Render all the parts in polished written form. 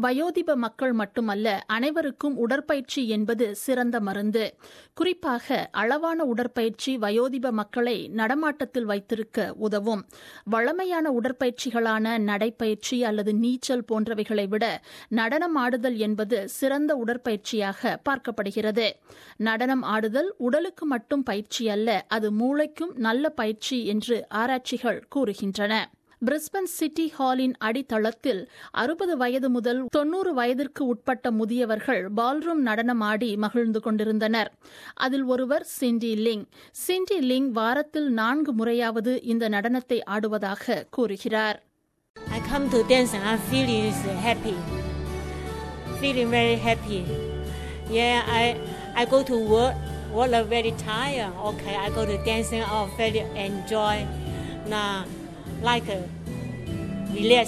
வயோதிப மக்கள் மட்டுமல்ல, அனைவருக்கும் உடற்பயிற்சி என்பது சிறந்த மருந்து. குறிப்பாக அளவான உடற்பயிற்சி வயோதிப மக்களை நடமாட்டத்தில் வைத்திருக்க உதவும். வழமையான உடற்பயிற்சிகளான நடைப்பயிற்சி அல்லது நீச்சல் போன்றவைகளை விட நடனம் ஆடுதல் என்பது சிறந்த உடற்பயிற்சியாக பார்க்கப்படுகிறது. நடனம் ஆடுதல் உடலுக்கு மட்டும் பயிற்சி அல்ல, அது மூளைக்கும் நல்ல பயிற்சி என்று ஆராய்ச்சிகள் கூறுகின்றன. பிரிஸ்பன் சிட்டி ஹாலின் அடித்தளத்தில் 60 வயது முதல் 90 வயதிற்கு உட்பட்ட முதியவர்கள் பால்ரூம் நடனம் ஆடி மகிழ்ந்து கொண்டிருந்தனர். அதில் ஒருவர் சிண்டி லிங். சிண்டி லிங் வாரத்தில் 4 முறையாவது இந்த நடனத்தை ஆடுவதாக கூறுகிறார். I come to dance and I'm feeling very happy. Yeah, I go to work very tired. Okay, I go to dancing, I very enjoy. Now, like a relax.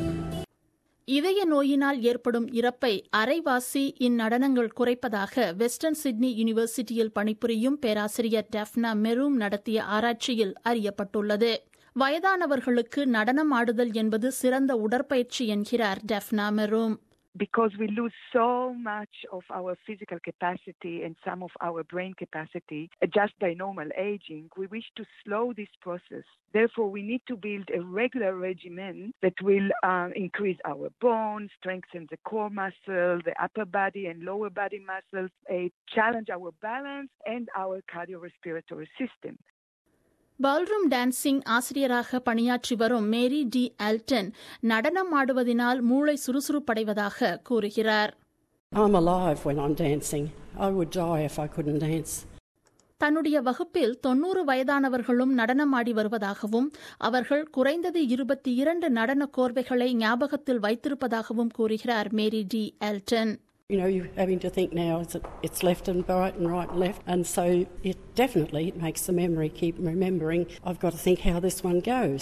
இதய நோயினால் ஏற்படும் இறப்பை அரைவாசி இந்நடனங்கள் குறைப்பதாக வெஸ்டர்ன் சிட்னி யூனிவர்சிட்டியில் பணிபுரியும் பேராசிரியர் டெஃப்னா மெரூம் நடத்திய ஆராய்ச்சியில் அறியப்பட்டுள்ளது. வயதானவர்களுக்கு நடனம் ஆடுதல் என்பது சிறந்த உடற்பயிற்சி என்கிறார் Dafna Merom. Because we lose so much of our physical capacity and some of our brain capacity just by normal aging, we wish to slow this process. Therefore, we need to build a regular regimen that will increase our bones, strengthen the core muscle, the upper body and lower body muscles, challenge our balance and our cardiorespiratory system. Ballroom dancing ஆசிரியராக பணியாற்றி வரும் மேரி D Alton நடனம் ஆடுவதனால் மூளை சுறுசுறுப்படைவதாக கூறுகிறார். I'm alive when I'm dancing. I would die if I couldn't dance. தன்னுடைய வகுப்பில் 90 வயதானவர்களும் நடனமாடி வருவதாகவும் அவர்கள் குறைந்தது 22 நடன கோர்வைகளை ஞாபகத்தில் வைத்திருப்பதாகவும் கூறுகிறார் Mary D Alton. You know, you're having to think now it's left and right and right and left, and so it definitely makes the memory keep remembering. I've got to think how this one goes.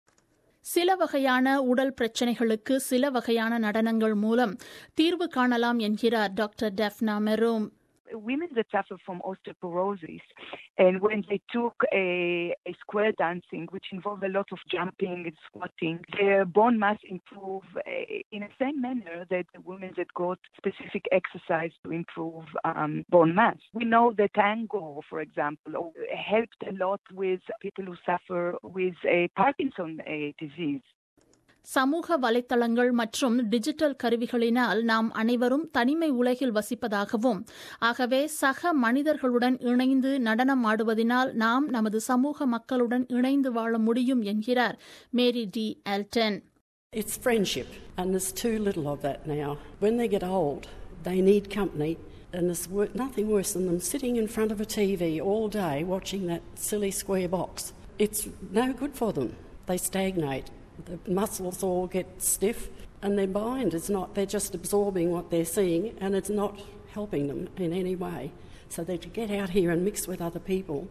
சில வகையான உடல் பிரச்சனைகளுக்கு சில வகையான நடனங்கள் மூலம் தீர்வு காணலாம் என்கிறார் doctor Dafna Merom. Women that suffer from osteoporosis, and when they took a square dancing, which involved a lot of jumping and squatting, their bone mass improved in the same manner that the women that got specific exercise to improve bone mass. We know that tango, for example, helped a lot with people who suffer with a Parkinson's disease. சமூக வலைத்தளங்கள் மற்றும் digital கருவிகளினால் நாம் அனைவரும் தனிமை உலகில் வசிப்பதாகவும், ஆகவே சக மனிதர்களுடன் இணைந்து நடனம் ஆடுவதனால் நாம் நமது சமூக மக்களுடன் இணைந்து வாழ முடியும் என்கிறார் Mary D Alton. It's friendship, and there's too little of that now. When they get old, they need company, and there's nothing worse than them sitting in front of a TV all day watching that silly square box. It's no good for them. They stagnate. The muscles all get stiff and their mind is not, they're just absorbing what they're seeing and it's not helping them in any way. So they to get out here and mix with other people.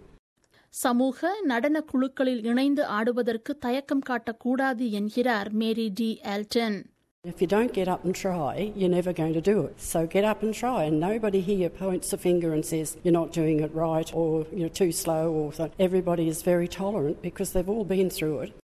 சமூக நடன குழுக்களில் இணைந்து ஆடுவதற்கு தயக்கம் காட்டக்கூடாது என்கிறார் Mary D Alton. If you don't get up and try, you're never going to do it. So get up and try, and nobody here points a finger and says you're not doing it right or you're too slow or so. Everybody is very tolerant because they've all been through it.